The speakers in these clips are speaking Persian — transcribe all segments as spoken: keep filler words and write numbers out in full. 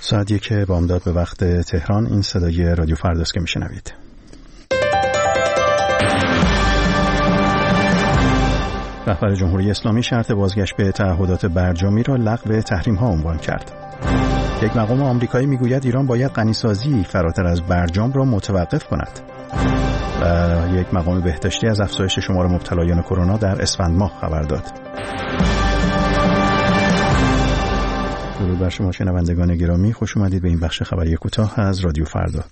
ساعت یک بامداد به وقت تهران. این صدای رادیو فرداست که میشنوید. رهبر جمهوری اسلامی شرط بازگشت به تعهدات برجامی را لغو تحریم‌ها عنوان کرد. یک مقام آمریکایی میگوید ایران باید غنیسازی فراتر از برجام را متوقف کند. و یک مقام بهداشتی از افزایش شمار مبتلایان کرونا در اسفند ماه خبر داد. درود بر شما شنوندگان گرامی، خوش اومدید به این بخش خبری کوتاه از رادیو فردا.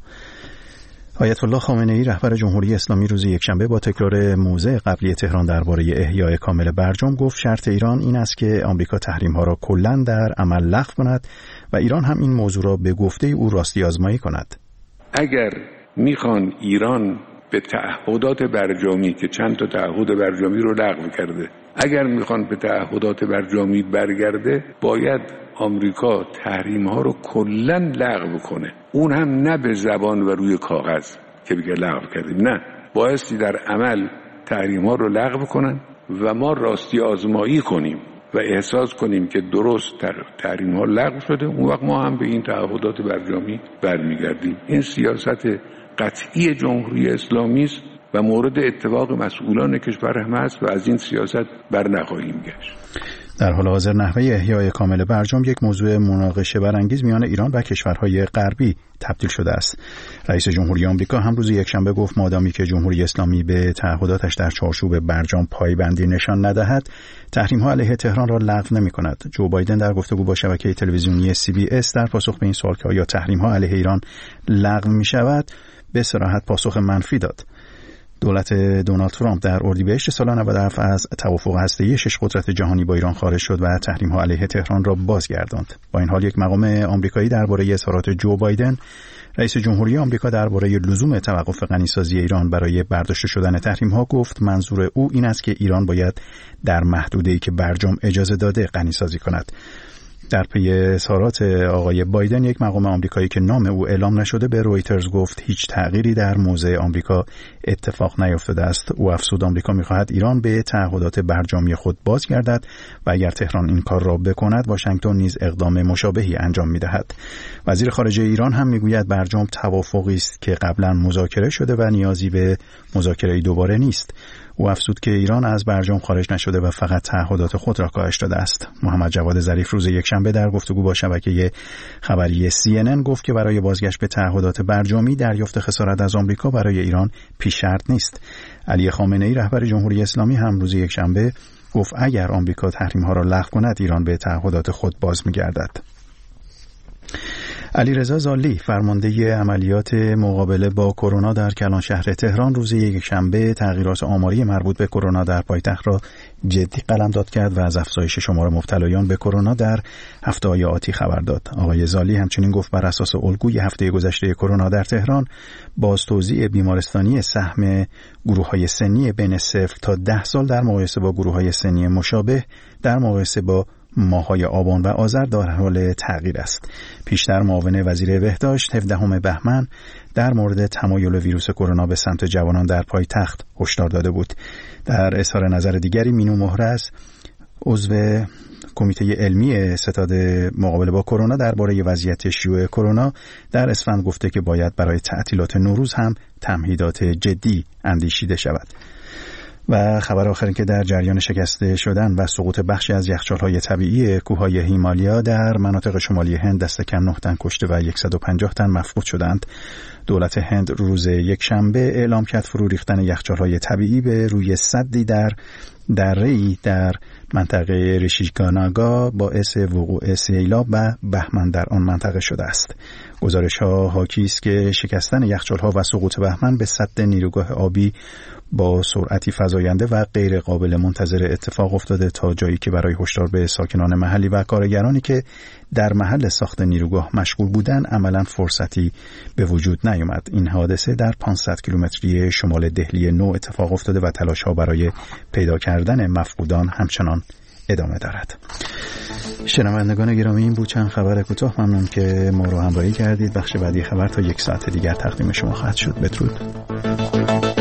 آیت الله خامنه ای رهبر جمهوری اسلامی روز یکشنبه با تکرار موضع قبلی تهران درباره احیای کامل برجام گفت شرط ایران این است که آمریکا تحریم‌ها را کلاً در عمل لغو کند و ایران هم این موضوع را به گفته او راستی آزمایی کند. اگر میخوان ایران به تعهدات برجامی که چند تا تعهد برجامی رو لغو کرده، اگر میخوان به تعهدات برجامی برگرده، باید آمریکا تحریم‌ها رو کلاً لغو کنه. اون هم نه به زبان و روی کاغذ که بگه لغو کردیم، نه، بایستی در عمل تحریم‌ها رو لغو کنن و ما راستی آزمایی کنیم و احساس کنیم که درست تحریم‌ها لغو شده. اون وقت ما هم به این تعهدات برجامی برمیگردیم. این سیاست قطعی جمهوری اسلامی است و مورد اتفاق مسئولان کشور هم است و از این سیاست بر نخواهیم گشت. در حال حاضر نحوه احیای کامل برجام یک موضوع مناقشه برانگیز میان ایران و کشورهای غربی تبدیل شده است. رئیس جمهوری آمریکا هم روز یکشنبه گفت مادامی که جمهوری اسلامی به تعهداتش در چارچوب برجام پایبندی نشان ندهد، تحریم‌ها علیه تهران را لغو نمی‌کند. جو بایدن در گفتگو با شبکه تلویزیونی سی بی اس در پاسخ به این سوال که آیا تحریم‌ها علیه ایران لغو می‌شود، به صراحت پاسخ منفی داد. دولت دونالد ترامپ در اردیبهشت سال نود و هفت از توافق هسته‌ای شش قدرت جهانی با ایران خارج شد و تحریم‌ها علیه تهران را بازگرداند. با این حال یک مقام آمریکایی درباره اظهارات جو بایدن رئیس جمهوری آمریکا درباره لزوم توقف غنیسازی ایران برای برداشته شدن تحریم‌ها گفت منظور او این است که ایران باید در محدوده‌ای که برجام اجازه داده غنیسازی کند. در پی اظهارات آقای بایدن یک مقام آمریکایی که نام او اعلام نشده به رویترز گفت هیچ تغییری در موضع آمریکا اتفاق نیفتاده است. او افزود آمریکا می‌خواهد ایران به تعهدات برجامی خود بازگردد و اگر تهران این کار را بکند واشنگتن نیز اقدام مشابهی انجام می‌دهد. وزیر خارجه ایران هم می‌گوید برجام توافقی است که قبلا مذاکره شده و نیازی به مذاکره دوباره نیست. او افزود که ایران از برجام خارج نشده و فقط تعهدات خود را کاهش داده است. محمد جواد ظریف روز یکشنبه در گفتگو با شبکه خبری سی ان ان گفت که برای بازگشت به تعهدات برجامی دریافت خسارت از آمریکا برای ایران پیش شرط نیست. علی خامنه ای رهبر جمهوری اسلامی هم روز یکشنبه گفت اگر آمریکا تحریم‌ها را لغو کند ایران به تعهدات خود باز می‌گردد. علیرضا زالی فرمانده عملیات مقابله با کرونا در کلان شهر تهران روز یکشنبه تغییرات آماری مربوط به کرونا در پایتخت را جدی قلمداد کرد و از افزایش شمار مبتلایان به کرونا در هفته‌های آتی خبر داد. آقای زالی همچنین گفت بر اساس الگوی هفته گذشته کرونا در تهران باز توزیع بیمارستانی سهم گروه‌های سنی بین صفر تا ده سال در مقایسه با گروه‌های سنی مشابه در مقایسه با ماه‌های آبان و آذر در حال تغییر است. پیشتر معاون وزیر بهداشت هفدهم بهمن در مورد تمایل ویروس کرونا به سمت جوانان در پایتخت هشدار داده بود. در اظهار نظر دیگری مینو مهرز عضو کمیته علمی ستاد مقابله با کرونا درباره وضعیت شیوع کرونا در اسفند گفته که باید برای تعطیلات نوروز هم تمهیدات جدی اندیشیده شود. و خبر آخر که در جریان شکسته شدن و سقوط بخشی از یخچال‌های طبیعی کوههای هیمالیا در مناطق شمالی هند دست کم نه تن کشته و صد و پنجاه تن مفقود شدند. دولت هند روز یکشنبه اعلام کرد فرو ریختن یخچال‌های طبیعی به روی سدی در دره‌ای در منطقه ریشیگاناگا باعث وقوع سیلاب و بهمن در آن منطقه شده است. گزارش‌ها حاکی است که شکستن یخچال‌ها و سقوط بهمن به سد نیروگاه آبی با سرعتی فزاینده و غیر قابل منتظره اتفاق افتاده تا جایی که برای هشدار به ساکنان محلی و کارگرانی که در محل ساخت نیروگاه مشغول بودند عملاً فرصتی به وجود نیامد. این حادثه در پانصد کیلومتری شمال دهلی نو اتفاق افتاده و تلاش‌ها برای پیدا کردن مفقودان همچنان ادامه دارد. شنوندگان گرامی این بود چند خبر کوتاه. ممنون که ما رو همراهی کردید. بخش بعدی خبر تا یک ساعت دیگر تقدیم شما خواهد شد. بدرود.